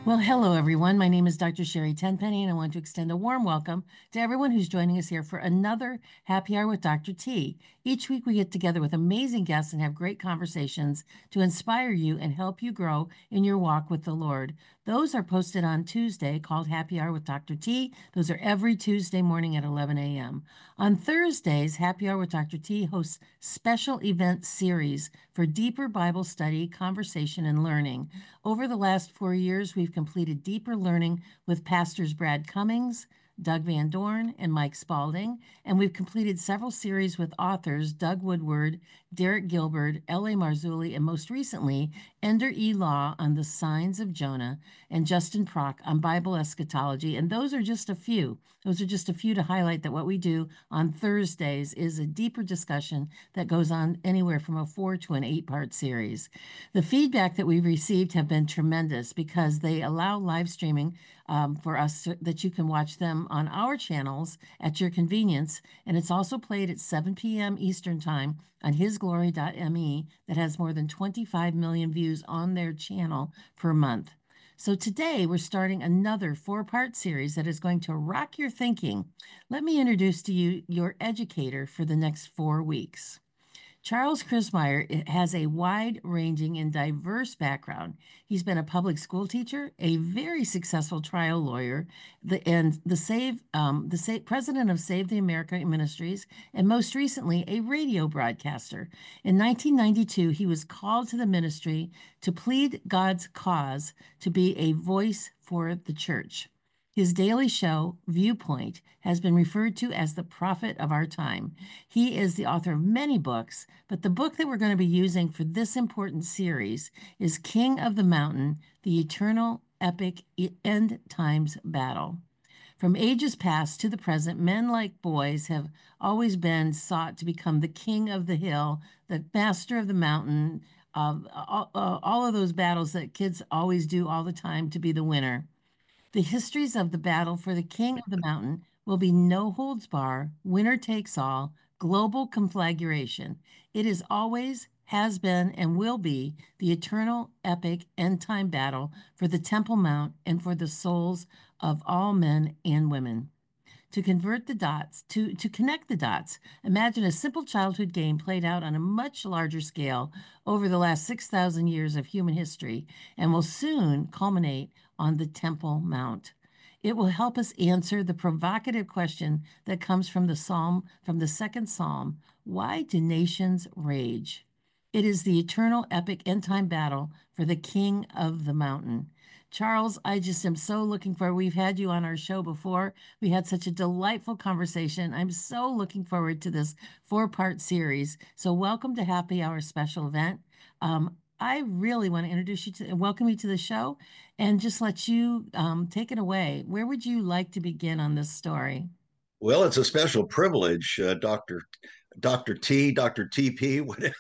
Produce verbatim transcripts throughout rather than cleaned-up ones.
Well, hello, everyone. My name is Doctor Sherry Tenpenny, and I want to extend a warm welcome to everyone who's joining us here for another Happy Hour with Doctor T. Each week, we get together with amazing guests and have great conversations to inspire you and help you grow in your walk with the Lord. Those are posted on Tuesday called Happy Hour with Doctor T. Those are every Tuesday morning at eleven a m On Thursdays, Happy Hour with Doctor T hosts special event series for deeper Bible study, conversation, and learning. Over the last four years, we've completed deeper learning with pastors Brad Cummings, Doug Van Dorn, and Mike Spalding, and we've completed several series with authors Doug Woodward, Derek Gilbert, L A. Marzulli, and most recently, Ender E. Law on the signs of Jonah, and Justin Prock on Bible eschatology. And those are just a few. Those are just a few to highlight that what we do on Thursdays is a deeper discussion that goes on anywhere from a four to an eight part series. The feedback that we've received have been tremendous because they allow live streaming um, for us so that you can watch them on our channels at your convenience. And it's also played at seven p m Eastern Time on his glory dot m e that has more than twenty-five million views on their channel per month. So today we're starting another four-part series that is going to rock your thinking. Let me introduce to you your educator for the next four weeks. Charles Christmyer has a wide-ranging and diverse background. He's been a public school teacher, a very successful trial lawyer, the, and the Save um, the Save, president of Save the America Ministries, and most recently a radio broadcaster. In nineteen ninety-two, he was called to the ministry to plead God's cause, to be a voice for the church. His daily show, Viewpoint, has been referred to as the prophet of our time. He is the author of many books, but the book that we're going to be using for this important series is King of the Mountain, the Eternal Epic End Times Battle. From ages past to the present, men like boys have always been sought to become the king of the hill, the master of the mountain, uh, all, uh, all of those battles that kids always do all the time to be the winner. The histories of the battle for the king of the mountain will be no holds bar, winner takes all, global conflagration. It is always, has been, and will be the eternal, epic, end time battle for the Temple Mount and for the souls of all men and women. To convert the dots, to, to connect the dots, imagine a simple childhood game played out on a much larger scale over the last six thousand years of human history and will soon culminate on the Temple Mount. It will help us answer the provocative question that comes from the Psalm, from the second Psalm: why do nations rage? It is the eternal epic end time battle for the king of the mountain. Charles, I just am so looking forward. We've had you on our show before. We had such a delightful conversation. I'm so looking forward to this four-part series. So welcome to Happy Hour special event. Um, I really want to introduce you to and welcome you to the show and just let you um, take it away. Where would you like to begin on this story? Well, it's a special privilege, uh, Doctor Doctor T, Doctor T P.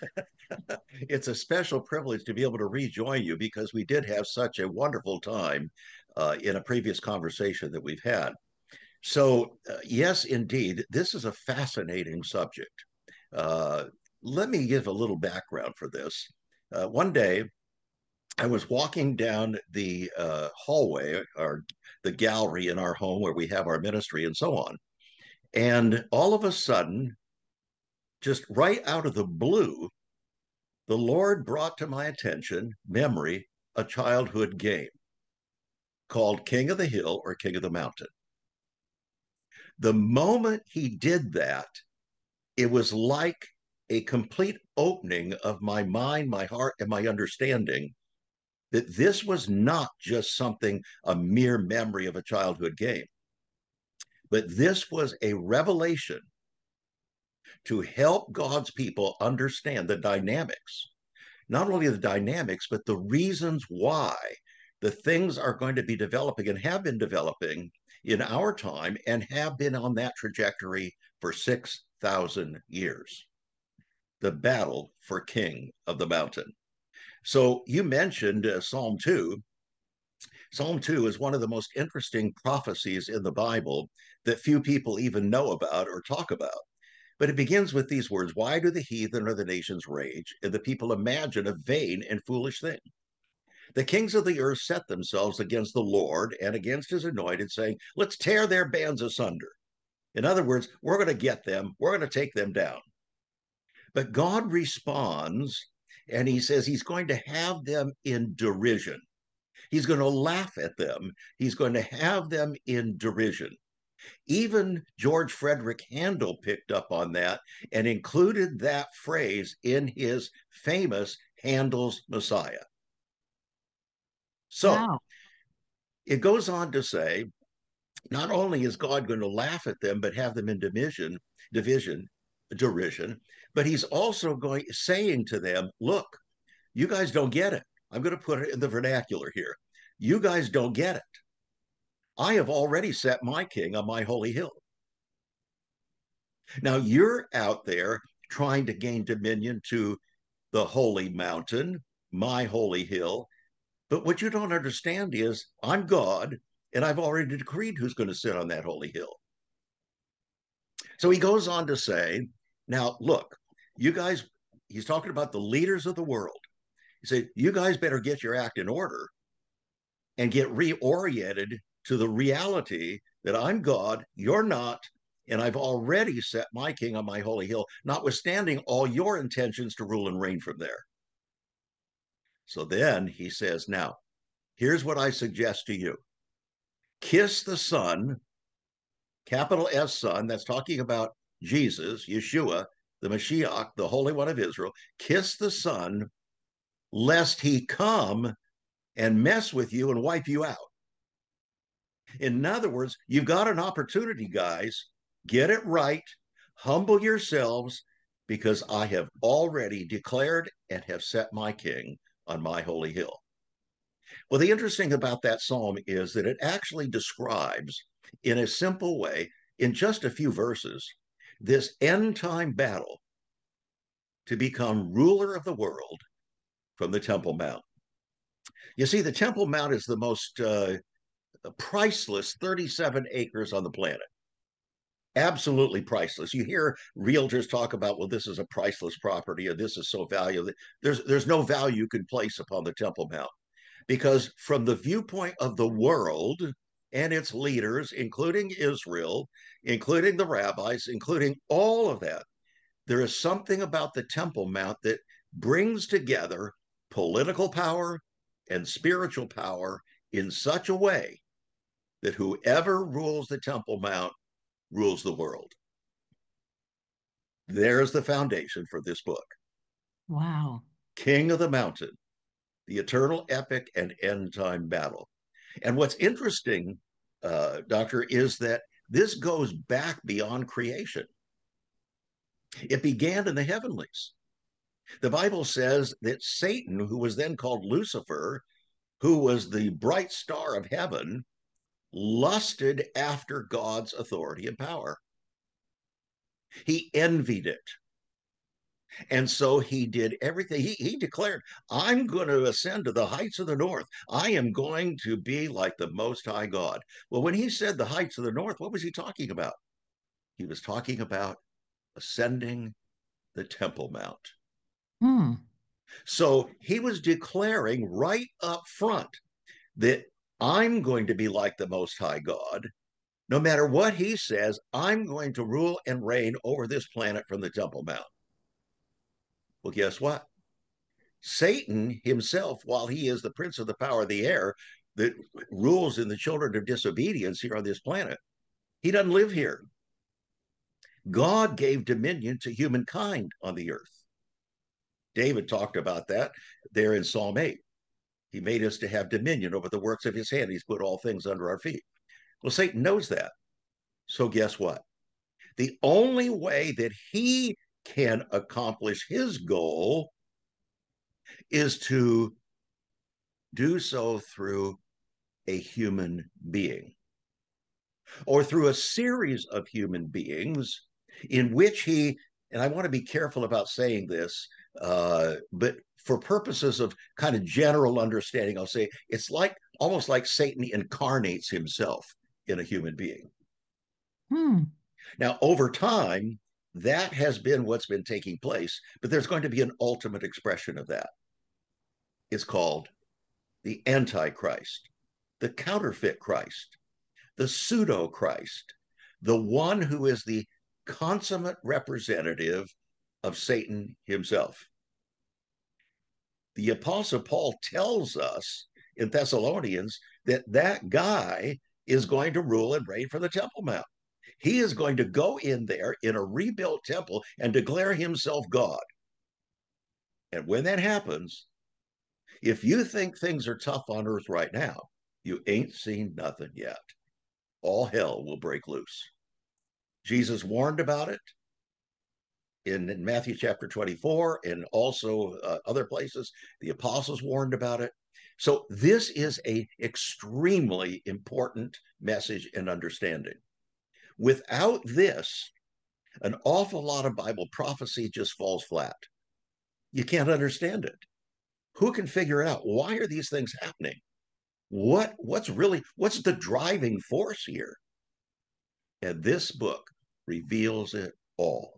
It's a special privilege to be able to rejoin you because we did have such a wonderful time uh, in a previous conversation that we've had. So, uh, yes, indeed, this is a fascinating subject. Uh, Let me give a little background for this. Uh, one day, I was walking down the uh, hallway or the gallery in our home where we have our ministry and so on. And all of a sudden, just right out of the blue, the Lord brought to my attention, memory, a childhood game called King of the Hill or King of the Mountain. The moment he did that, it was like a complete opening of my mind, my heart, and my understanding that this was not just something, a mere memory of a childhood game, but this was a revelation to help God's people understand the dynamics, not only the dynamics, but the reasons why the things are going to be developing and have been developing in our time and have been on that trajectory for six thousand years. The battle for King of the Mountain. So you mentioned uh, Psalm two. Psalm two is one of the most interesting prophecies in the Bible that few people even know about or talk about. But it begins with these words: why do the heathen or the nations rage, and the people imagine a vain and foolish thing? The kings of the earth set themselves against the Lord and against his anointed, saying, let's tear their bands asunder. In other words, we're going to get them, we're going to take them down. But God responds, and he says he's going to have them in derision. He's going to laugh at them. He's going to have them in derision. Even George Frederick Handel picked up on that and included that phrase in his famous Handel's Messiah. So Wow. it goes on to say, not only is God going to laugh at them, but have them in division, division, derision, but he's also going saying to them, look, you guys don't get it. I'm going to put it in the vernacular here. You guys don't get it. I have already set my king on my holy hill. Now you're out there trying to gain dominion to the holy mountain, my holy hill. But what you don't understand is I'm God, and I've already decreed who's going to sit on that holy hill. So he goes on to say, now look, you guys, he's talking about the leaders of the world. He said, you guys better get your act in order and get reoriented to the reality that I'm God, you're not, and I've already set my king on my holy hill, notwithstanding all your intentions to rule and reign from there. So then he says, now, here's what I suggest to you. Kiss the Son, capital S Son, that's talking about Jesus, Yeshua, the Mashiach, the Holy One of Israel. Kiss the Son, lest he come and mess with you and wipe you out. In other words, you've got an opportunity, guys. Get it right. Humble yourselves, because I have already declared and have set my king on my holy hill. Well, the interesting about that psalm is that it actually describes, in a simple way, in just a few verses, this end time battle to become ruler of the world from the Temple Mount. You see, the Temple Mount is the most uh, priceless thirty-seven acres on the planet. Absolutely priceless. You hear realtors talk about, well, this is a priceless property, or this is so valuable. There's there's no value you can place upon the Temple Mount, because from the viewpoint of the world and its leaders, including Israel, including the rabbis, including all of that, there is something about the Temple Mount that brings together political power and spiritual power in such a way that whoever rules the Temple Mount rules the world. There's the foundation for this book. Wow. King of the Mountain, the eternal epic and end time battle. And what's interesting, uh, Doctor, is that this goes back beyond creation. It began in the heavenlies. The Bible says that Satan, who was then called Lucifer, who was the bright star of heaven, lusted after God's authority and power. He envied it. And so he did everything. He, he declared, I'm going to ascend to the heights of the north. I am going to be like the Most High God. Well, when he said the heights of the north, what was he talking about? He was talking about ascending the Temple Mount. Hmm. So he was declaring right up front that I'm going to be like the Most High God. No matter what he says, I'm going to rule and reign over this planet from the Temple Mount. Well, guess what? Satan himself, while he is the prince of the power of the air that rules in the children of disobedience here on this planet, he doesn't live here. God gave dominion to humankind on the earth. David talked about that there in Psalm eight. He made us to have dominion over the works of his hand. He's put all things under our feet. Well, Satan knows that. So guess what? The only way that he can accomplish his goal is to do so through a human being, or through a series of human beings in which he, and I want to be careful about saying this, uh, but for purposes of kind of general understanding, I'll say it's like almost like Satan incarnates himself in a human being. Hmm. Now, over time, that has been what's been taking place, but there's going to be an ultimate expression of that. It's called the Antichrist, the counterfeit Christ, the pseudo Christ, the one who is the consummate representative of Satan himself. The Apostle Paul tells us in Thessalonians that that guy is going to rule and reign from the Temple Mount. He is going to go in there in a rebuilt temple and declare himself God. And when that happens, if you think things are tough on earth right now, you ain't seen nothing yet. All hell will break loose. Jesus warned about it in, in Matthew chapter twenty-four and also uh, other places. The apostles warned about it. So this is a extremely important message and understanding. Without this, an awful lot of Bible prophecy just falls flat. You can't understand it. Who can figure it out? Why are these things happening? What what's really what's the driving force here? And this book reveals it all.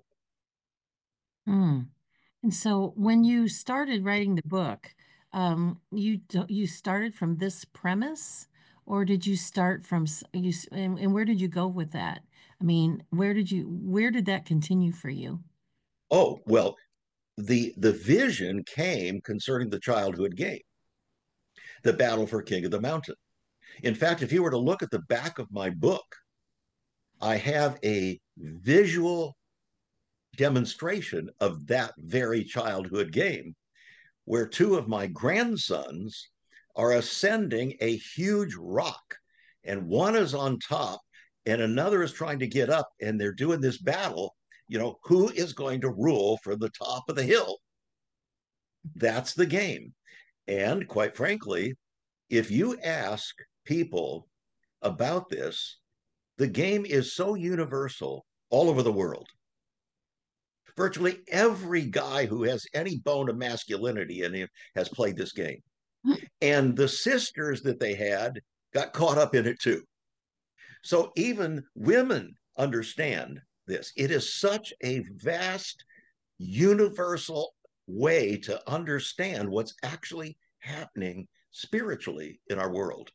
Hmm. And so when you started writing the book, um, you d- you started from this premise, or did you start from s- you s- and, and where did you go with that? I mean, where did you where did that continue for you? Oh, well, the the vision came concerning the childhood game, the battle for King of the Mountain. In fact, if you were to look at the back of my book, I have a visual demonstration of that very childhood game where two of my grandsons are ascending a huge rock, and one is on top and another is trying to get up, and they're doing this battle. You know, who is going to rule from the top of the hill? That's the game. And quite frankly, if you ask people about this, the game is so universal all over the world. Virtually every guy who has any bone of masculinity in him has played this game. And the sisters that they had got caught up in it too. So even women understand this. It is such a vast, universal way to understand what's actually happening spiritually in our world.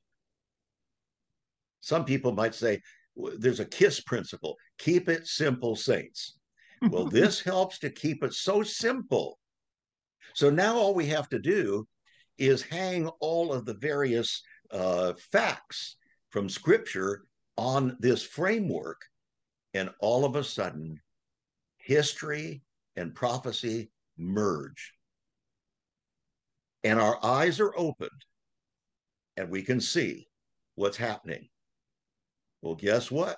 Some people might say there's a KISS principle, keep it simple, saints. Well, this helps to keep it so simple. So now all we have to do is hang all of the various uh, facts from Scripture on this framework, and all of a sudden, history and prophecy merge. And our eyes are opened, and we can see what's happening. Well, guess what?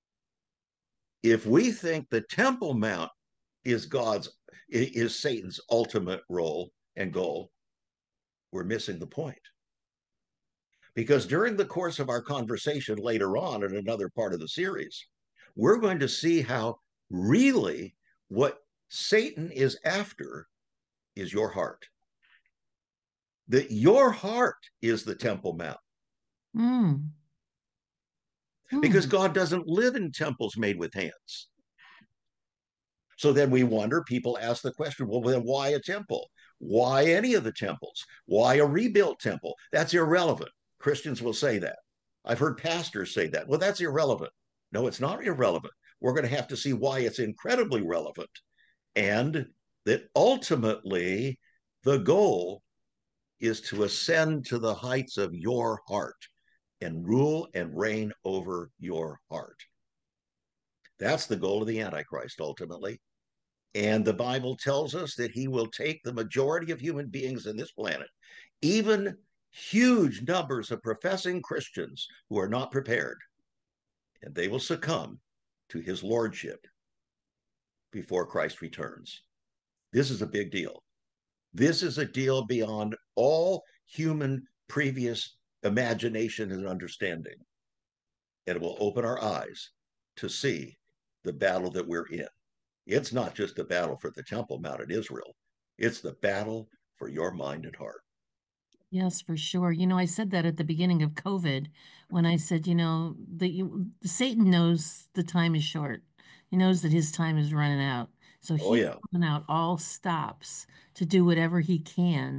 If we think the Temple Mount is God's, is Satan's ultimate role and goal, we're missing the point. Because during the course of our conversation later on in another part of the series, we're going to see how really what Satan is after is your heart. That your heart is the Temple Mount. Mm. Because Mm. God doesn't live in temples made with hands. So then we wonder, people ask the question, well, then why a temple? Why any of the temples? Why a rebuilt temple? That's irrelevant. Christians will say that. I've heard pastors say that. Well, that's irrelevant. No, it's not irrelevant. We're going to have to see why it's incredibly relevant. And that ultimately the goal is to ascend to the heights of your heart and rule and reign over your heart. That's the goal of the Antichrist ultimately. And the Bible tells us that he will take the majority of human beings in this planet, even huge numbers of professing Christians who are not prepared, and they will succumb to his lordship before Christ returns. This is a big deal. This is a deal beyond all human previous imagination and understanding. And it will open our eyes to see the battle that we're in. It's not just a battle for the Temple Mount in Israel, it's the battle for your mind and heart. Yes, for sure. You know, I said that at the beginning of COVID when I said, you know, that you, Satan knows the time is short. He knows that his time is running out. So Oh, he's yeah. coming out all stops to do whatever he can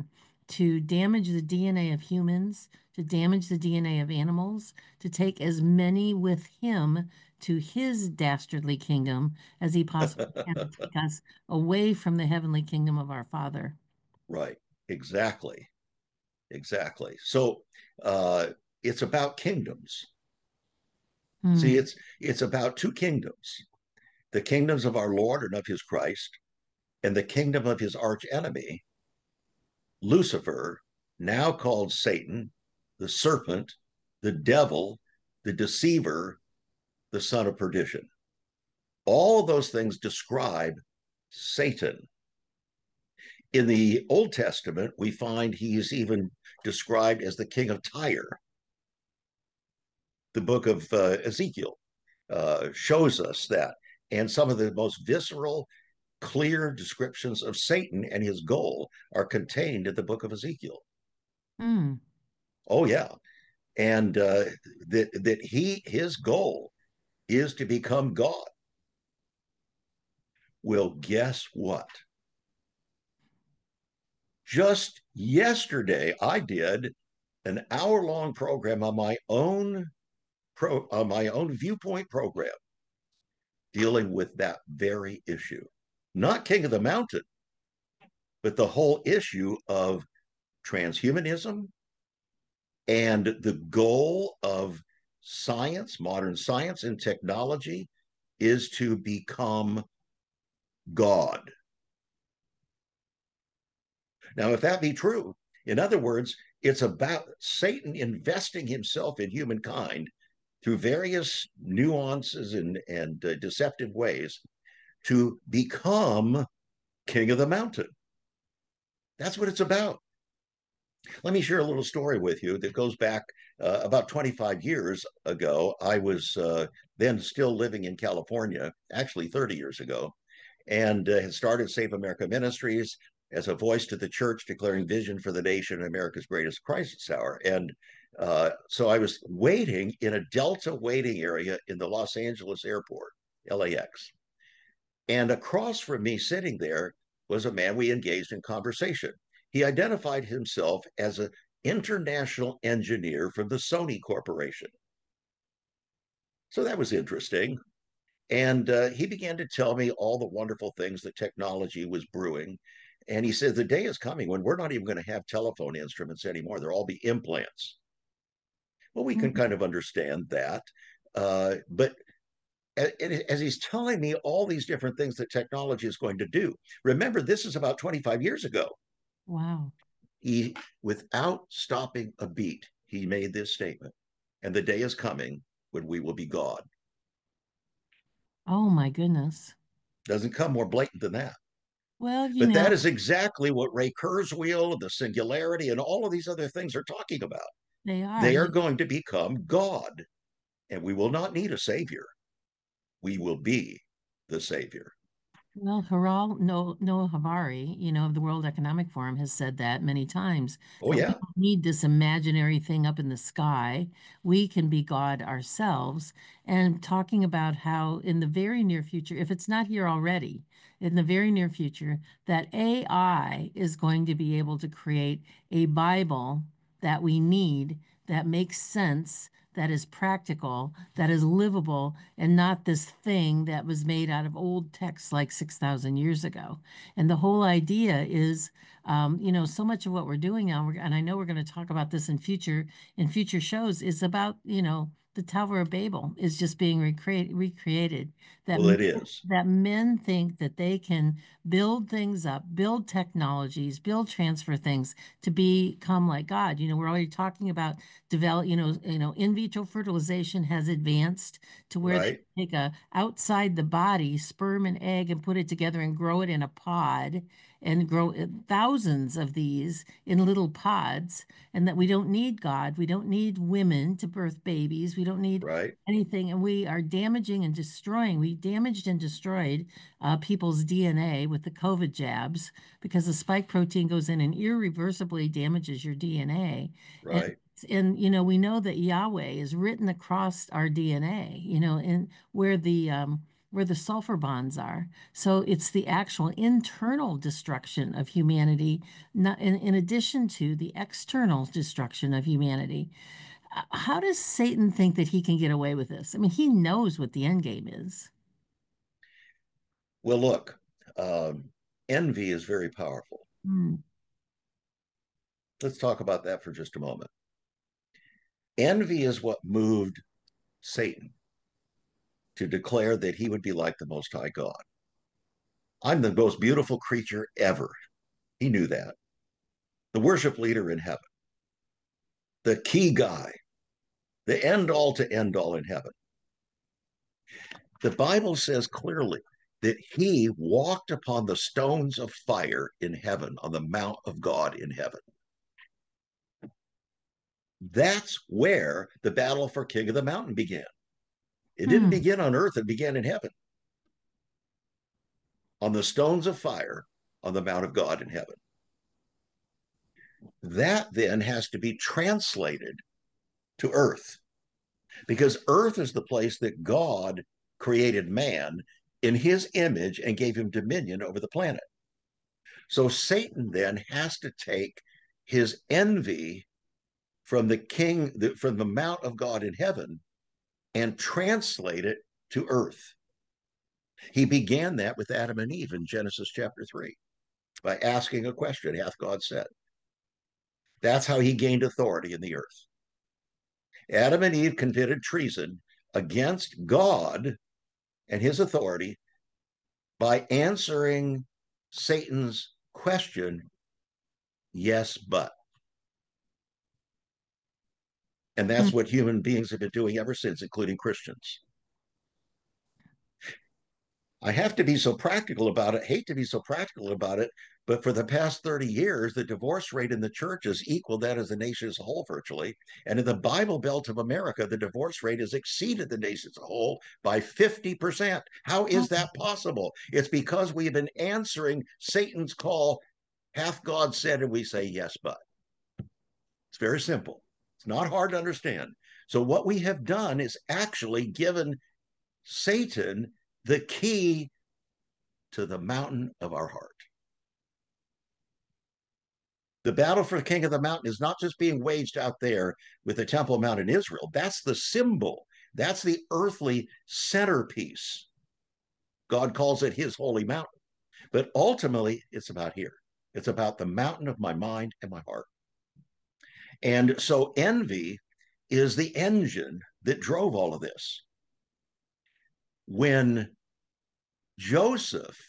to damage the D N A of humans, to damage the D N A of animals, to take as many with him to his dastardly kingdom as he possibly can, to take us away from the heavenly kingdom of our Father. Right. Exactly. Exactly. So uh, it's about kingdoms. See, Hmm. it's it's about two kingdoms: the kingdoms of our Lord and of His Christ, and the kingdom of His arch enemy, Lucifer, now called Satan, the serpent, the devil, the deceiver, the son of perdition. All of those things describe Satan. In the Old Testament, we find he is even described as the king of Tyre. The book of uh, Ezekiel uh, shows us that. And some of the most visceral, clear descriptions of Satan and his goal are contained in the book of Ezekiel. Hmm. Oh, yeah. And uh, that, that he, his goal is to become God. Well, guess what? Just yesterday, I did an hour long program on my own pro, on my own viewpoint program dealing with that very issue. Not King of the Mountain, but the whole issue of transhumanism and the goal of science, modern science and technology is to become God. Now, if that be true, in other words, it's about Satan investing himself in humankind through various nuances and, and uh, deceptive ways to become king of the mountain. That's what it's about. Let me share a little story with you that goes back uh, about twenty-five years ago. I was uh, then still living in California, actually thirty years ago, and uh, had started Save America Ministries as a voice to the church declaring vision for the nation in America's greatest crisis hour. And uh, so I was waiting in a Delta waiting area in the Los Angeles airport, L A X. And across from me, sitting there, was a man we engaged in conversation. He identified himself as an international engineer from the Sony Corporation. So that was interesting. And uh, he began to tell me all the wonderful things that technology was brewing. And he said, the day is coming when we're not even going to have telephone instruments anymore. There'll all be implants. Well, we can kind of understand that. Uh, but as he's telling me all these different things that technology is going to do, remember, this is about twenty-five years ago. Wow. He, without stopping a beat, he made this statement. And the day is coming when we will be God. Oh my goodness. Doesn't come more blatant than that. Well, you But know, that is exactly what Ray Kurzweil, the singularity, and all of these other things are talking about. they are. They are You, going to become God, and we will not need a savior. We will be the savior. well, Haral no Noah Havari, you know, of the World Economic Forum has said that many times Oh, that we yeah. don't need this imaginary thing up in the sky. We can be God ourselves. And talking about how in the very near future, if it's not here already, in the very near future, that A I is going to be able to create a Bible that we need that makes sense, that is practical, that is livable, and not this thing that was made out of old texts like six thousand years ago. And the whole idea is, um, you know, so much of what we're doing now, we're, and I know we're going to talk about this in future in future shows, is about, you know, the Tower of Babel is just being recreate, recreated. That Well, men, it is. that men think that they can build things up, build technologies, build transfer things to become like God. You know, we're already talking about develop, you know, you know, in vitro fertilization has advanced to where they Right. take a outside the body sperm and egg and put it together and grow it in a pod and grow uh, thousands of these in little pods, and that we don't need God, we don't need women to birth babies, we don't need Right. anything, and we are damaging and destroying. We damaged and destroyed uh, people's D N A with the COVID jabs because the spike protein goes in and irreversibly damages your D N A. And Right. and you know, we know that Yahweh is written across our D N A, you know, and where the um where the sulfur bonds are. So it's the actual internal destruction of humanity, not in, in addition to the external destruction of humanity. Uh, How does Satan think that he can get away with this? I mean, he knows what the end game is. Well, look, um, envy is very powerful. Mm. Let's talk about that for just a moment. Envy is what moved Satan to declare that he would be like the Most High God. I'm the most beautiful creature ever. He knew that. The worship leader in heaven, the key guy, the end all to end all in heaven. The Bible says clearly that he walked upon the stones of fire in heaven, on the Mount of God in heaven. That's where the battle for King of the Mountain began. It didn't Mm. begin on earth, it began in heaven, on the stones of fire on the Mount of God in heaven. That then has to be translated to earth, because earth is the place that God created man in his image and gave him dominion over the planet. So Satan then has to take his envy from the king, from the Mount of God in heaven, and translate it to earth. He began that with Adam and Eve in Genesis chapter three by asking a question, hath God said? That's how he gained authority in the earth. Adam and Eve committed treason against God and his authority by answering Satan's question, yes, but. And Mm. that's what human beings have been doing ever since, including Christians. I have to be so practical about it, hate to be so practical about it, but for the past thirty years, the divorce rate in the church has equaled that as the nation as a whole virtually. And in the Bible Belt of America, the divorce rate has exceeded the nation as a whole by fifty percent. How is that possible? It's because we have been answering Satan's call, hath God said, and we say, yes, but. It's very simple. It's not hard to understand. So what we have done is actually given Satan the key to the mountain of our heart. The battle for the king of the mountain is not just being waged out there with the Temple Mount in Israel. That's the symbol. That's the earthly centerpiece. God calls it his holy mountain. But ultimately, it's about here. It's about the mountain of my mind and my heart. And so envy is the engine that drove all of this. When Joseph,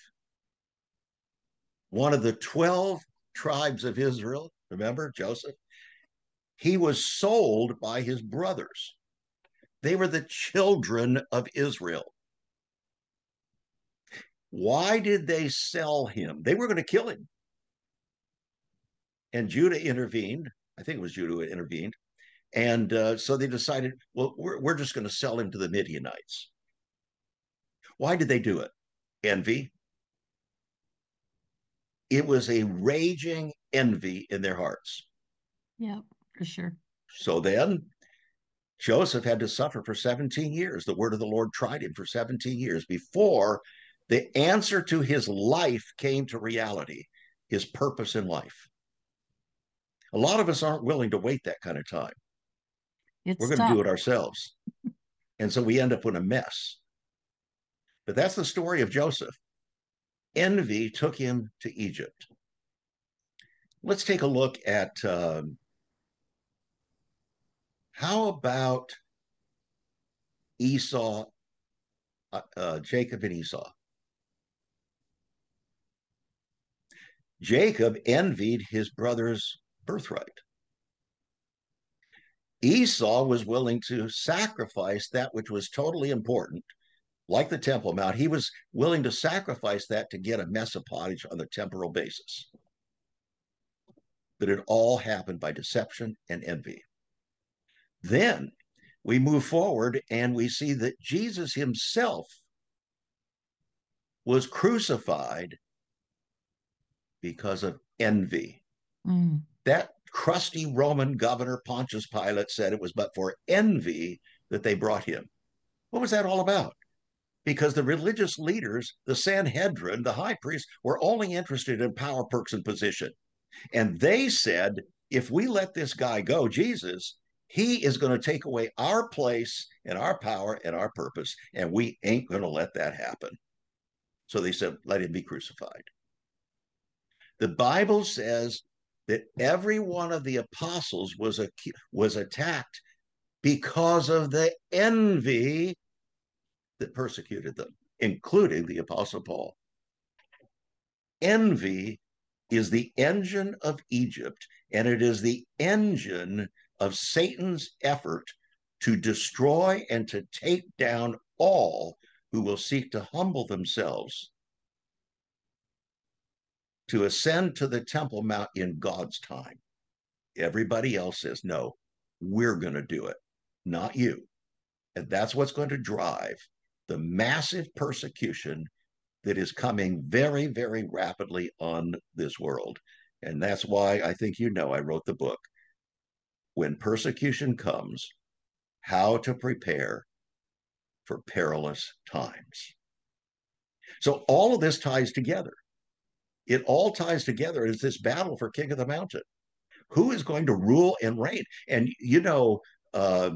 one of the twelve tribes of Israel, remember Joseph? He was sold by his brothers. They were the children of Israel. Why did they sell him? They were going to kill him. And Judah intervened. I think it was Judah who intervened. And uh, so they decided, well, we're, we're just going to sell him to the Midianites. Why did they do it? Envy. It was a raging envy in their hearts. Yeah, for sure. So then Joseph had to suffer for seventeen years. The word of the Lord tried him for seventeen years before the answer to his life came to reality, his purpose in life. A lot of us aren't willing to wait that kind of time. We're It's going to tough. do it ourselves. And so we end up in a mess. But that's the story of Joseph. Envy took him to Egypt. Let's take a look at um, how about Esau, uh, uh, Jacob and Esau. Jacob envied his brother's birthright. Esau was willing to sacrifice that which was totally important, like the Temple Mount. He was willing to sacrifice that to get a mess of pottage on a temporal basis. But it all happened by deception and envy. Then we move forward and we see that Jesus himself was crucified because of envy. Mm. That crusty Roman governor, Pontius Pilate, said it was but for envy that they brought him. What was that all about? because the religious leaders, the Sanhedrin, the high priest, were only interested in power, perks, and position. And they said, if we let this guy go, Jesus, he is going to take away our place and our power and our purpose, and we ain't going to let that happen. So they said, let him be crucified. The Bible says that every one of the apostles was, a, was attacked because of the envy that persecuted them, including the Apostle Paul. Envy is the engine of Egypt, and it is the engine of Satan's effort to destroy and to take down all who will seek to humble themselves to ascend to the Temple Mount in God's time. Everybody else says, no, we're going to do it, not you. And that's what's going to drive the massive persecution that is coming very, very rapidly on this world. And that's why I think you know I wrote the book, When Persecution Comes, How to Prepare for Perilous Times. So all of this ties together. It all ties together as this battle for King of the Mountain. Who is going to rule and reign? And, you know, uh,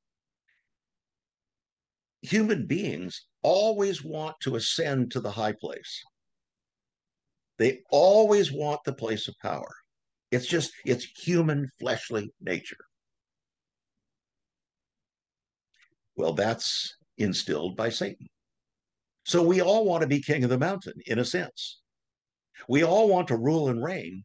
human beings always want to ascend to the high place. They always want the place of power. It's just, it's human fleshly nature. Well, that's instilled by Satan. So we all want to be king of the mountain, in a sense. We all want to rule and reign.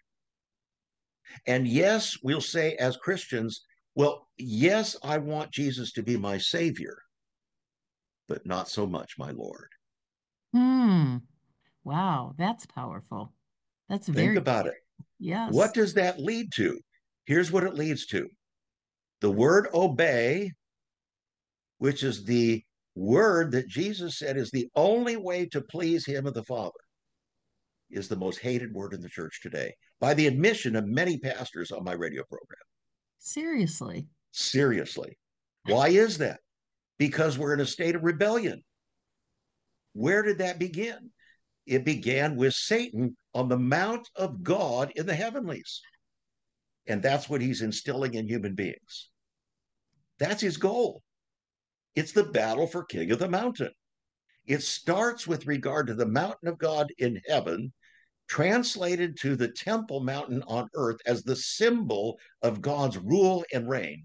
And yes, we'll say as Christians, well, yes, I want Jesus to be my savior, but not so much my Lord. Hmm. Wow, that's powerful. That's Think very, about it. What yes. does that lead to? Here's what it leads to. The word obey, which is the word that Jesus said is the only way to please him and the Father, is the most hated word in the church today by the admission of many pastors on my radio program. Seriously. Seriously. Why is that? Because we're in a state of rebellion. Where did that begin? It began with Satan on the Mount of God in the heavenlies. And that's what he's instilling in human beings. That's his goal. It's the battle for King of the Mountain. It starts with regard to the mountain of God in heaven, translated to the temple mountain on earth as the symbol of God's rule and reign.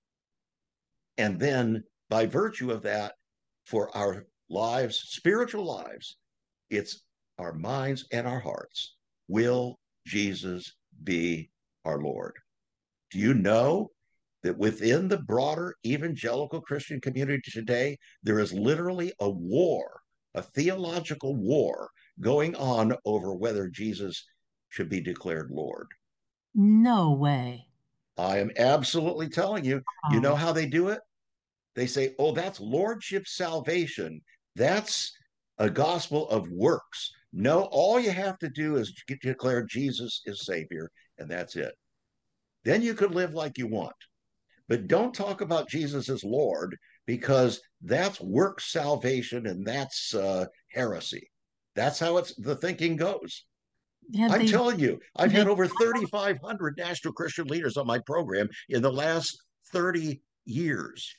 And then, by virtue of that, for our lives, spiritual lives, it's our minds and our hearts. Will Jesus be our Lord? Do you know that within the broader evangelical Christian community today, there is literally a war, a theological war going on over whether Jesus should be declared Lord? No way. I am absolutely telling you, you know Wow. how they do it? They say, oh, that's lordship salvation. That's a gospel of works. No, all you have to do is declare Jesus is Savior, and that's it. Then you could live like you want. But don't talk about Jesus as Lord, because that's work salvation, and that's uh, heresy. That's how it's the thinking goes. Have I'm they, telling you, I've they, had over thirty-five hundred national Christian leaders on my program in the last thirty years.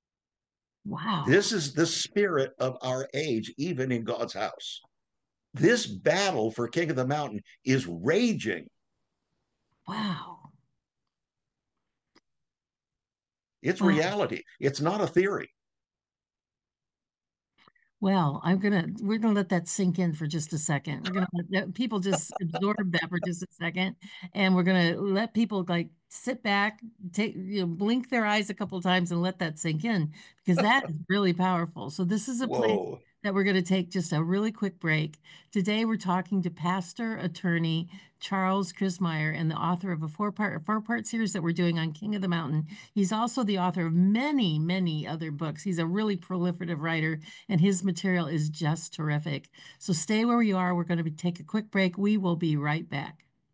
wow. This is the spirit of our age, even in God's house. This battle for King of the Mountain is raging. Wow. It's Wow. reality. It's not a theory. Well, I'm gonna we're gonna let that sink in for just a second. We're gonna let that, people just absorb that for just a second, and we're gonna let people like sit back, take you know, blink their eyes a couple times and let that sink in because that is really powerful. So this is a place Whoa. that we're gonna take just a really quick break. Today we're talking to pastor attorney Charles Christmyer and the author of a four-part four-part series that we're doing on King of the Mountain. He's also the author of many, many other books. He's a really proliferative writer and his material is just terrific. So stay where you are. We're going to be, take a quick break. We will be right back.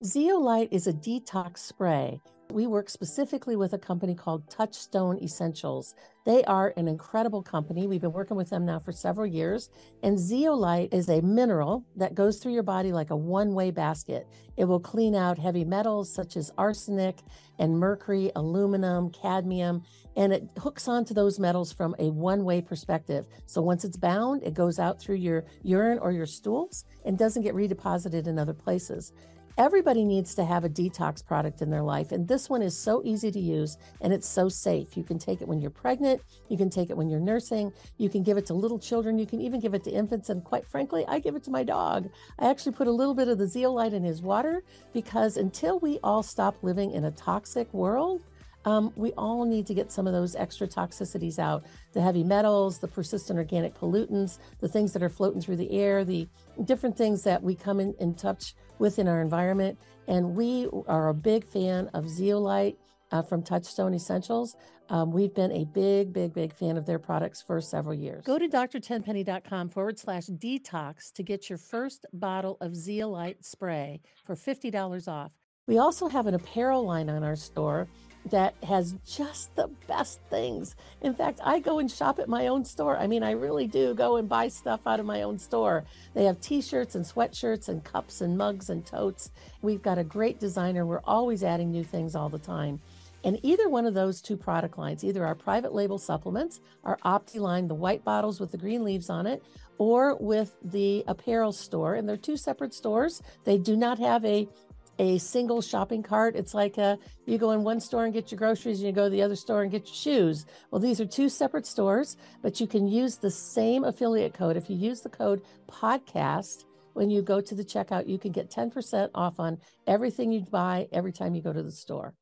Zeolite is a detox spray. We work specifically with a company called Touchstone Essentials. They are an incredible company. We've been working with them now for several years. And zeolite is a mineral that goes through your body like a one-way basket. It will clean out heavy metals such as arsenic and mercury, aluminum, cadmium, and it hooks onto those metals from a one-way perspective. So once it's bound, it goes out through your urine or your stools and doesn't get redeposited in other places. Everybody needs to have a detox product in their life, and this one is so easy to use and it's so safe. You can take it when you're pregnant, you can take it when you're nursing, you can give it to little children, you can even give it to infants, and quite frankly, I give it to my dog. I actually put a little bit of the zeolite in his water because until we all stop living in a toxic world, Um, we all need to get some of those extra toxicities out, the heavy metals, the persistent organic pollutants, the things that are floating through the air, the different things that we come in, in touch with in our environment. And we are a big fan of zeolite uh, from Touchstone Essentials. Um, we've been a big, big, big fan of their products for several years. Go to drtenpenny.com forward slash detox to get your first bottle of zeolite spray for fifty dollars off. We also have an apparel line on our store that has just the best things. In fact, I go and shop at my own store. I mean, I really do go and buy stuff out of my own store. They have t-shirts and sweatshirts and cups and mugs and totes. We've got a great designer. We're always adding new things all the time. And either one of those two product lines, either our private label supplements, our Opti line, the white bottles with the green leaves on it, or with the apparel store, and they're two separate stores. They do not have a a single shopping cart. It's like a, you go in one store and get your groceries and you go to the other store and get your shoes. Well, these are two separate stores, but you can use the same affiliate code. If you use the code podcast, when you go to the checkout, you can get ten percent off on everything you buy every time you go to the store.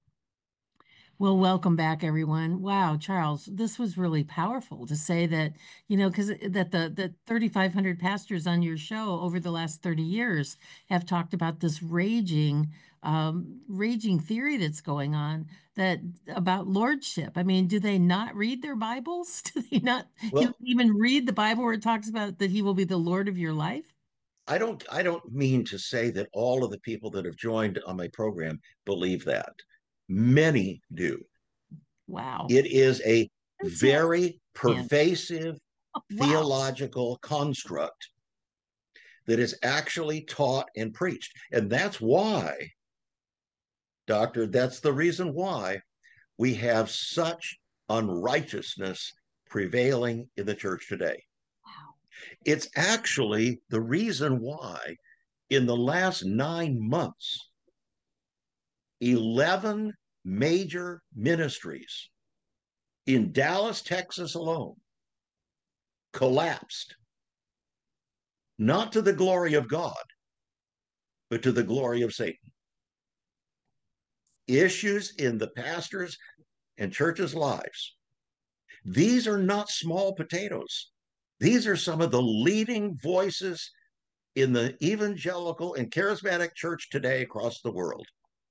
Well, welcome back, everyone. Wow, Charles, this was really powerful to say that, you know, because that the the thirty-five hundred pastors on your show over the last thirty years have talked about this raging, um, raging theory that's going on that about lordship. I mean, do they not read their Bibles? Do they not Well, even read the Bible where it talks about that he will be the Lord of your life? I don't I don't mean to say that all of the people that have joined on my program believe that. Many do. Wow. It is a That's it. very Yeah. pervasive Wow. theological construct that is actually taught and preached. And that's why, doctor, that's the reason why we have such unrighteousness prevailing in the church today. Wow. It's actually the reason why in the last nine months, eleven major ministries in Dallas, Texas alone collapsed, not to the glory of God, but to the glory of Satan. Issues in the pastors' and churches' lives. These are not small potatoes. These are some of the leading voices in the evangelical and charismatic church today across the world.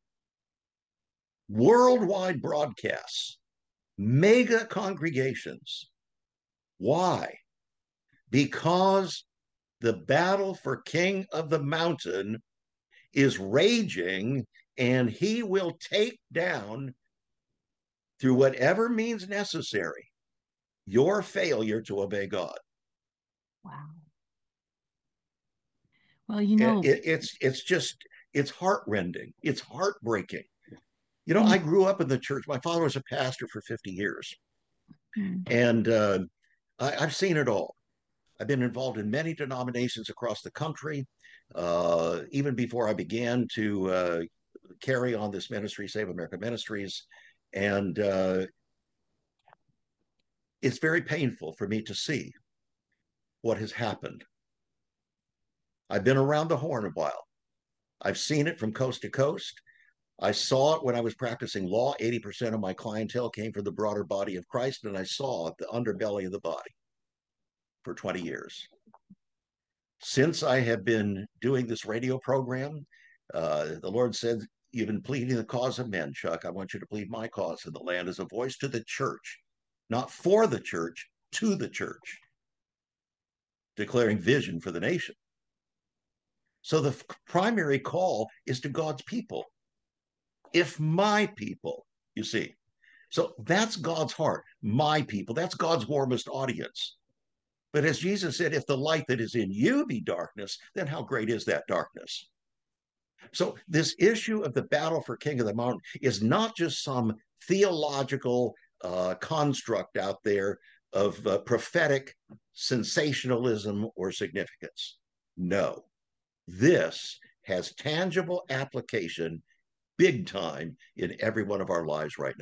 Worldwide broadcasts, mega congregations. Why? Because the battle for King of the Mountain is raging, and he will take down, through whatever means necessary, your failure to obey God. Wow. Well, you It, know, it, it's it's just it's heartrending. It's heartbreaking. You know, and I grew up in the church. My father was a pastor for fifty years, mm, and uh, I, I've seen it all. I've been involved in many denominations across the country. Uh, even before I began to uh, carry on this ministry, Save America Ministries, and uh, it's very painful for me to see what has happened. I've been around the horn a while. I've seen it from coast to coast. I saw it when I was practicing law. eighty percent of my clientele came from the broader body of Christ, and I saw the underbelly of the body for twenty years. Since I have been doing this radio program, uh, the Lord said, "You've been pleading the cause of men, Chuck. I want you to plead my cause in the land as a voice to the church, not for the church, to the church, declaring vision for the nation." So the primary call is to God's people. If my people, you see. So that's God's heart, my people. That's God's warmest audience. But as Jesus said, if the light that is in you be darkness, then how great is that darkness? So this issue of the battle for King of the Mountain is not just some theological uh, construct out there of uh, prophetic sensationalism or significance. No, this has tangible application big time in every one of our lives right now.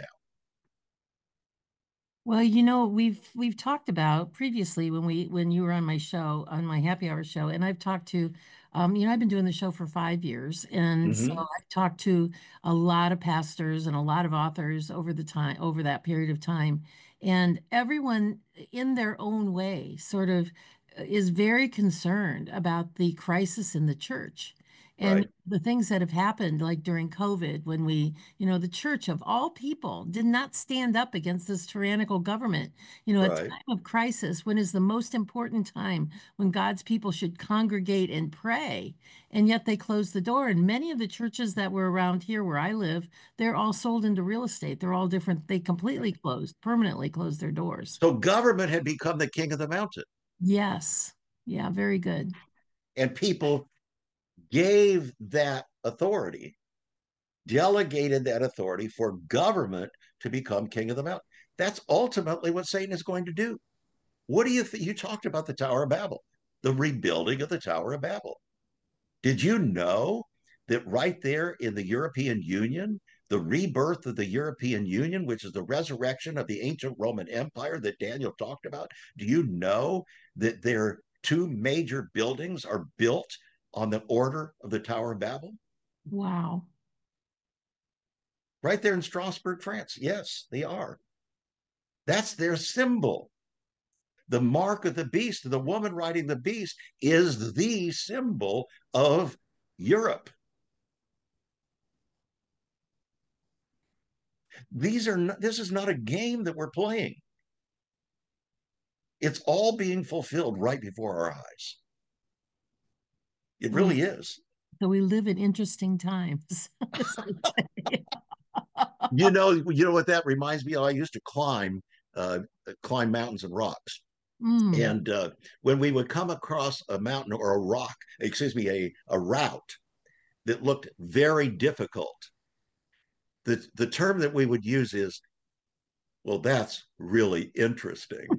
Well, you know, we've we've talked about previously when we when you were on my show, on my happy hour show, and I've talked to, um, you know, I've been doing the show for five years, and so Mm-hmm. I've talked to a lot of pastors and a lot of authors over the time over that period of time, and everyone in their own way sort of uh, is very concerned about the crisis in the church. And Right, the things that have happened, like during COVID, when we, you know, the church of all people did not stand up against this tyrannical government. You know, a right. time of crisis, when is the most important time when God's people should congregate and pray, and yet they closed the door. And many of the churches that were around here where I live, they're all sold into real estate. They're all different. They completely closed, permanently closed their doors. So government had become the king of the mountain, Yes. Yeah, very good. and people gave that authority, delegated that authority for government to become king of the mountain. That's ultimately what Satan is going to do. What do you think? You talked about the Tower of Babel, the rebuilding of the Tower of Babel. Did you know that right there in the European Union, the rebirth of the European Union, which is the resurrection of the ancient Roman Empire that Daniel talked about, do you know that their two major buildings are built on the order of the Tower of Babel? Wow. Right there in Strasbourg, France. Yes, they are. That's their symbol. The mark of the beast, the woman riding the beast, is the symbol of Europe. These are not, this is not a game that we're playing. It's all being fulfilled right before our eyes. It So we really is. so we live in interesting times. You know, you know what that reminds me of? I used to climb, uh, climb mountains and rocks. Mm. And uh, when we would come across a mountain or a rock, excuse me, a, a route that looked very difficult, the, the term that we would use is, well, that's really interesting.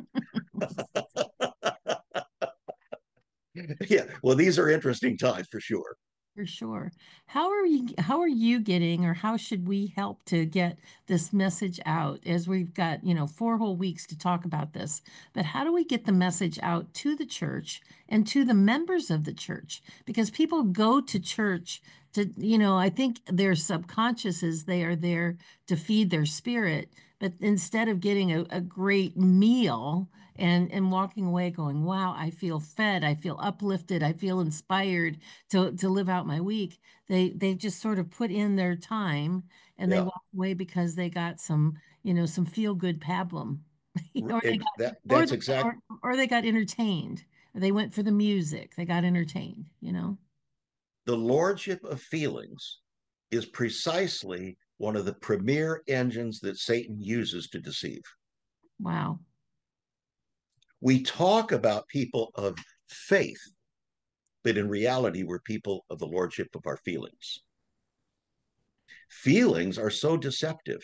Yeah, well, these are interesting times for sure. For sure. How are you how are you getting, or how should we help to get this message out, as we've got, you know, four whole weeks to talk about this. But how do we get the message out to the church and to the members of the church? Because people go to church to, you know, I think their subconscious is they are there to feed their spirit, but instead of getting a, a great meal and and walking away going, wow, I feel fed, I feel uplifted, I feel inspired to to live out my week. They they just sort of put in their time and they Yeah, walk away because they got some, you know, some feel good pablum. or they got that or, that's exact. or or they got entertained. They went for the music. They got entertained, you know. The lordship of feelings is precisely one of the premier engines that Satan uses to deceive. Wow. We talk about people of faith, but in reality, we're people of the lordship of our feelings. Feelings are so deceptive.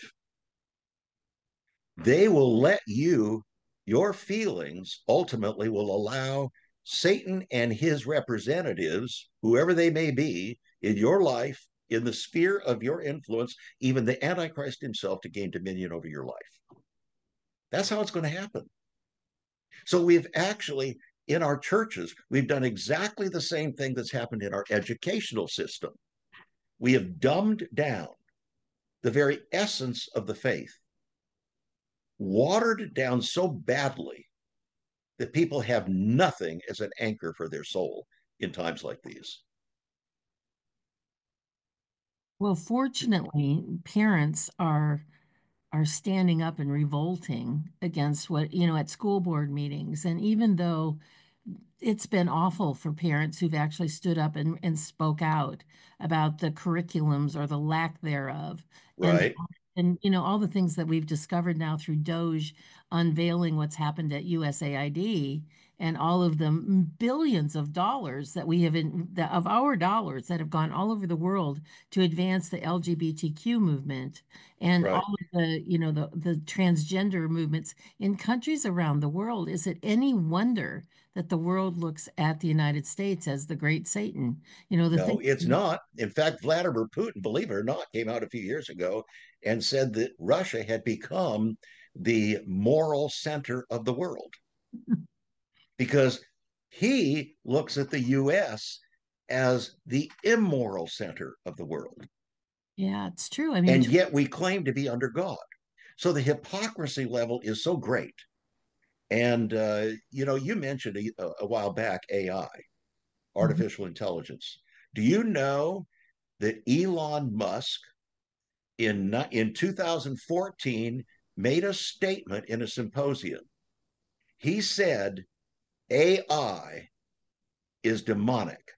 They will let you, your feelings ultimately will allow Satan and his representatives, whoever they may be, in your life, in the sphere of your influence, even the Antichrist himself, to gain dominion over your life. That's how it's going to happen. So we've actually, in our churches, we've done exactly the same thing that's happened in our educational system. We have dumbed down the very essence of the faith, watered it down so badly that people have nothing as an anchor for their soul in times like these. Well, fortunately, parents are are standing up and revolting against what, you know, at school board meetings. And even though it's been awful for parents who've actually stood up and, and spoke out about the curriculums or the lack thereof. And Right. and you know, all the things that we've discovered now through Doge unveiling what's happened at U S A I D and all of the billions of dollars that we have in the, of our dollars that have gone all over the world to advance the L G B T Q movement and Right. all of the, you know, the the transgender movements in countries around the world. Is it any wonder that the world looks at the United States as the great Satan? You know, the thing. No, it's not. In fact, Vladimir Putin, believe it or not, came out a few years ago and said that Russia had become the moral center of the world because he looks at the U S as the immoral center of the world. Yeah, it's true. I mean, And between, yet we claim to be under God. So the hypocrisy level is so great. And, uh, you know, you mentioned a, a while back A I, artificial intelligence. Do you know that Elon Musk in, in two thousand fourteen made a statement in a symposium? He said A I is demonic.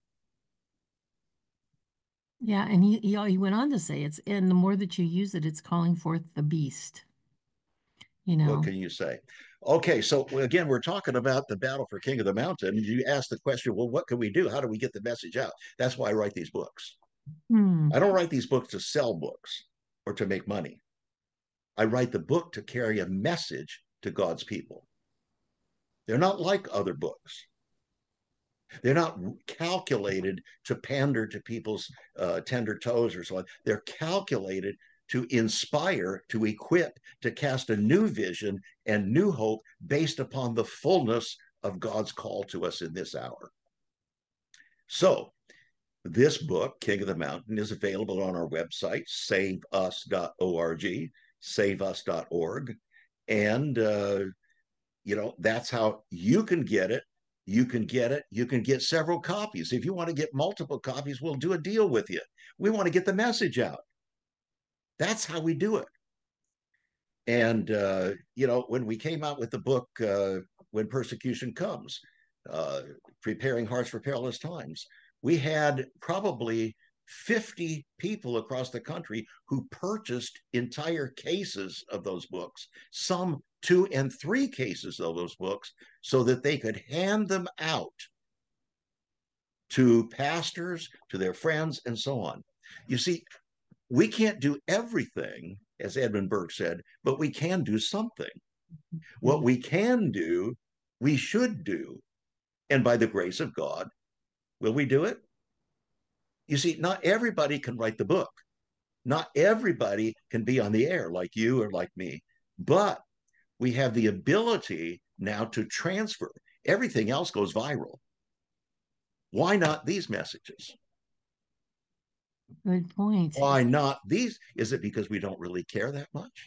yeah, and he, he he went on to say it's and the more that you use it, it's calling forth the beast, you What know. can you say? Okay, so again, we're talking about the battle for King of the Mountain. You asked the question, well, what can we do? How do we get the message out? That's why I write these books. Hmm. I don't write these books to sell books or to make money. I write the book to carry a message to God's people. They're not like other books. They're not calculated to pander to people's uh, tender toes or so on. They're calculated to inspire, to equip, to cast a new vision and new hope based upon the fullness of God's call to us in this hour. So, this book, King of the Mountain, is available on our website, save us dot org, save us dot org. And uh, you know, that's how you can get it. You can get it. You can get several copies. If you want to get multiple copies, we'll do a deal with you. We want to get the message out. That's how we do it. And, uh, you know, when we came out with the book, uh, When Persecution Comes, uh, Preparing Hearts for Perilous Times, we had probably fifty people across the country who purchased entire cases of those books, some two and three cases of those books, so that they could hand them out to pastors, to their friends, and so on. You see, we can't do everything, as Edmund Burke said, but we can do something. What we can do, we should do. And by the grace of God, will we do it? You see, not everybody can write the book. Not everybody can be on the air like you or like me, but we have the ability now to transfer. Everything else goes viral. Why not these messages? Good point. Why not these? Is it because we don't really care that much?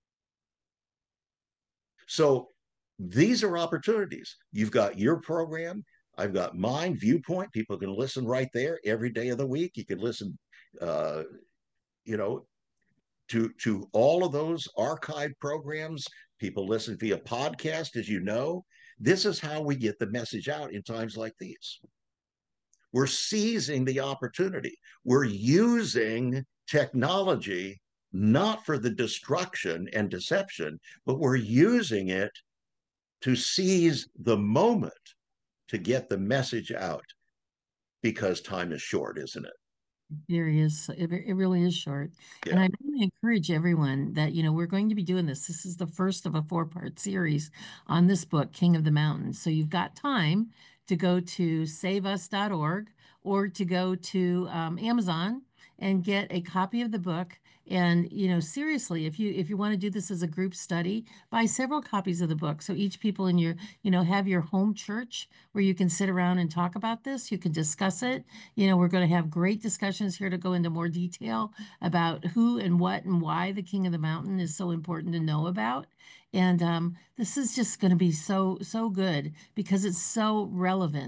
So these are opportunities. You've got your program. I've got mine, Viewpoint. People can listen right there every day of the week. You can listen, uh, you know, to to all of those archived programs. People listen via podcast, as you know. This is how we get the message out in times like these. We're seizing the opportunity. We're using technology not for the destruction and deception, but we're using it to seize the moment to get the message out because time is short, isn't it? There is, it, it really is short. And Yeah. I really encourage everyone that, you know, we're going to be doing this. This is the first of a four-part series on this book, King of the Mountains. So you've got time to go to save us dot org or to go to um, Amazon and get a copy of the book. And, you know, seriously, if you if you want to do this as a group study, buy several copies of the book. So each people in your, you know, have your home church where you can sit around and talk about this. You can discuss it. You know, we're going to have great discussions here to go into more detail about who and what and why the King of the Mountain is so important to know about. And um, this is just going to be so, so good because it's so relevant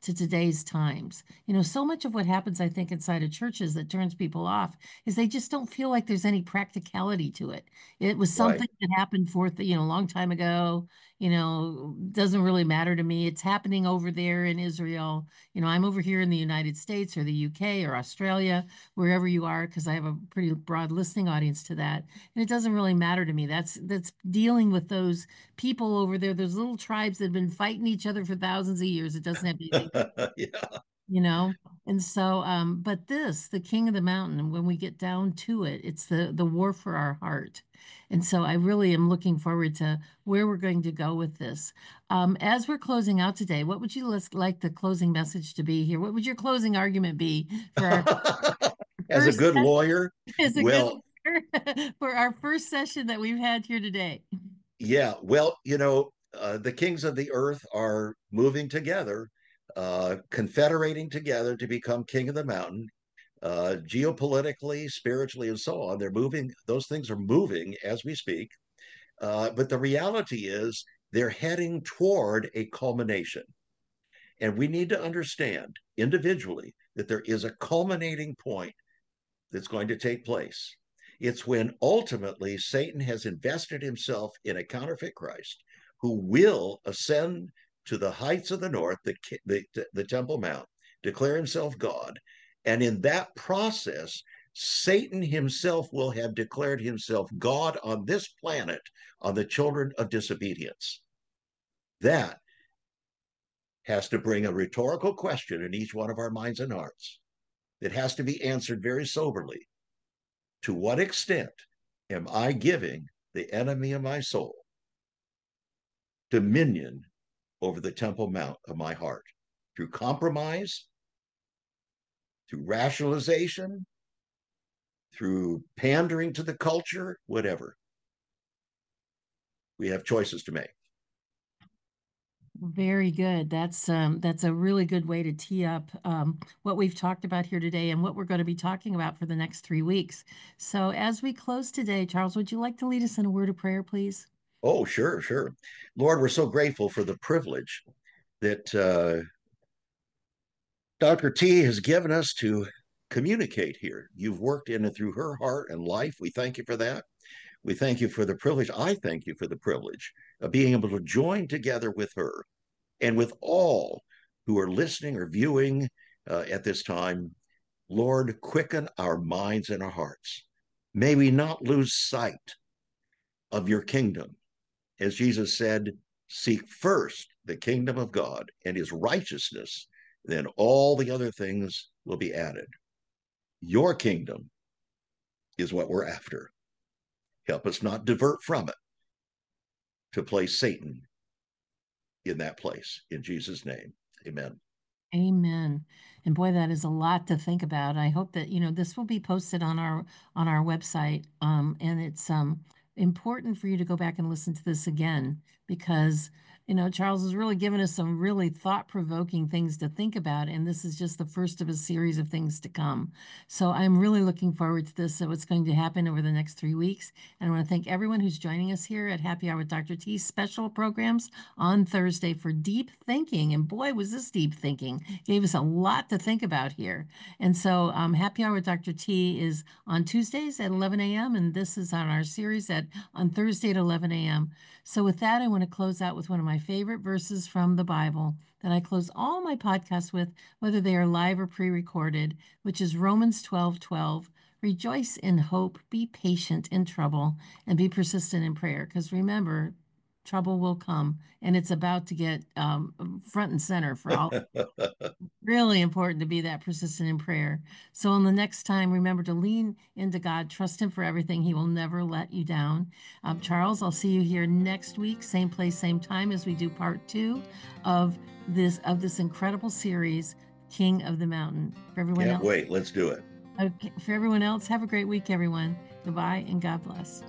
to today's times. You know, so much of what happens, I think, inside of churches that turns people off is they just don't feel like there's any practicality to it. It was Right. something that happened for, you know, a long time ago, you know, doesn't really matter to me. It's happening over there in Israel. You know, I'm over here in the United States or the U K or Australia, wherever you are, because I have a pretty broad listening audience to that. And it doesn't really matter to me. That's that's dealing with those people over there, those little tribes that have been fighting each other for thousands of years. It doesn't have anything, Yeah. you know. And so, um, but this, the King of the Mountain, and when we get down to it, it's the the war for our heart. And so I really am looking forward to where we're going to go with this. Um, as we're closing out today, what would you lis- like the closing message to be here? What would your closing argument be for our As a first good session? lawyer, Is a good well, for our first session that we've had here today. yeah, well, you know, uh, the kings of the earth are moving together, uh, confederating together to become king of the mountain, uh, geopolitically, spiritually, and so on. They're moving, those things are moving as we speak. Uh, but the reality is they're heading toward a culmination. And we need to understand individually that there is a culminating point that's going to take place. It's when ultimately Satan has invested himself in a counterfeit Christ who will ascend to the heights of the north, the, the, the Temple Mount, declare himself God. And in that process, Satan himself will have declared himself God on this planet, on the children of disobedience. That has to bring a rhetorical question in each one of our minds and hearts that has to be answered very soberly. To what extent am I giving the enemy of my soul dominion over the Temple Mount of my heart? Through compromise, through rationalization, through pandering to the culture, whatever. We have choices to make. Very good. That's um, that's a really good way to tee up um, what we've talked about here today and what we're going to be talking about for the next three weeks. So, as we close today, Charles, would you like to lead us in a word of prayer, please? Oh, sure, sure. Lord, we're so grateful for the privilege that uh, Doctor T has given us to communicate here. You've worked in it through her heart and life. We thank you for that. We thank you for the privilege. I thank you for the privilege of being able to join together with her and with all who are listening or viewing uh, at this time. Lord, quicken our minds and our hearts. May we not lose sight of your kingdom. As Jesus said, seek first the kingdom of God and his righteousness, then all the other things will be added. Your kingdom is what we're after. Help us not divert from it to place Satan in that place. In Jesus' name, amen. Amen. And boy, that is a lot to think about. I hope that, you know, this will be posted on our on our website. Um, and it's um important for you to go back and listen to this again because, you know, Charles has really given us some really thought-provoking things to think about, and this is just the first of a series of things to come. So I'm really looking forward to this. So what's going to happen over the next three weeks. And I want to thank everyone who's joining us here at Happy Hour with Doctor T special programs on Thursday for deep thinking. And boy, was this deep thinking. Gave us a lot to think about here. And so um, Happy Hour with Doctor T is on Tuesdays at eleven a m and this is on our series at on Thursday at eleven a m So with that, I want to close out with one of my favorite verses from the Bible that I close all my podcasts with, whether they are live or pre-recorded, which is Romans twelve twelve. Rejoice in hope, be patient in trouble, and be persistent in prayer. Because remember, trouble will come, and it's about to get um, front and center for all. Really important to be that persistent in prayer. So, on the next time, remember to lean into God, trust Him for everything. He will never let you down. Um, Charles, I'll see you here next week, same place, same time, as we do part two of this of this incredible series, King of the Mountain. For everyone Can't else, wait. Let's do it. okay, for everyone else, have a great week, everyone. Goodbye and God bless.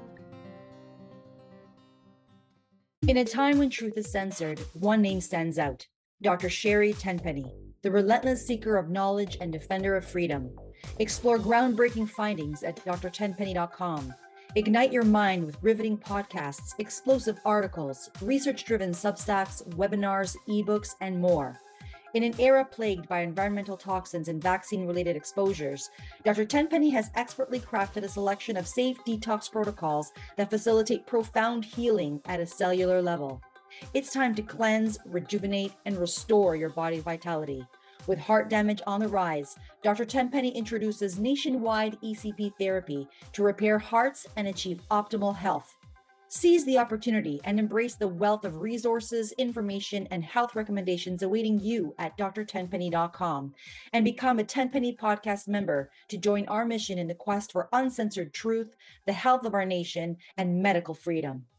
In a time when truth is censored, one name stands out: Doctor Sherry Tenpenny, the relentless seeker of knowledge and defender of freedom. Explore groundbreaking findings at d r tenpenny dot com. Ignite your mind with riveting podcasts, explosive articles, research-driven Substacks, webinars, ebooks, and more. In an era plagued by environmental toxins and vaccine-related exposures, Doctor Tenpenny has expertly crafted a selection of safe detox protocols that facilitate profound healing at a cellular level. It's time to cleanse, rejuvenate, and restore your body's vitality. With heart damage on the rise, Doctor Tenpenny introduces nationwide E C P therapy to repair hearts and achieve optimal health. Seize the opportunity and embrace the wealth of resources, information, and health recommendations awaiting you at d r tenpenny dot com and become a Tenpenny Podcast member to join our mission in the quest for uncensored truth, the health of our nation, and medical freedom.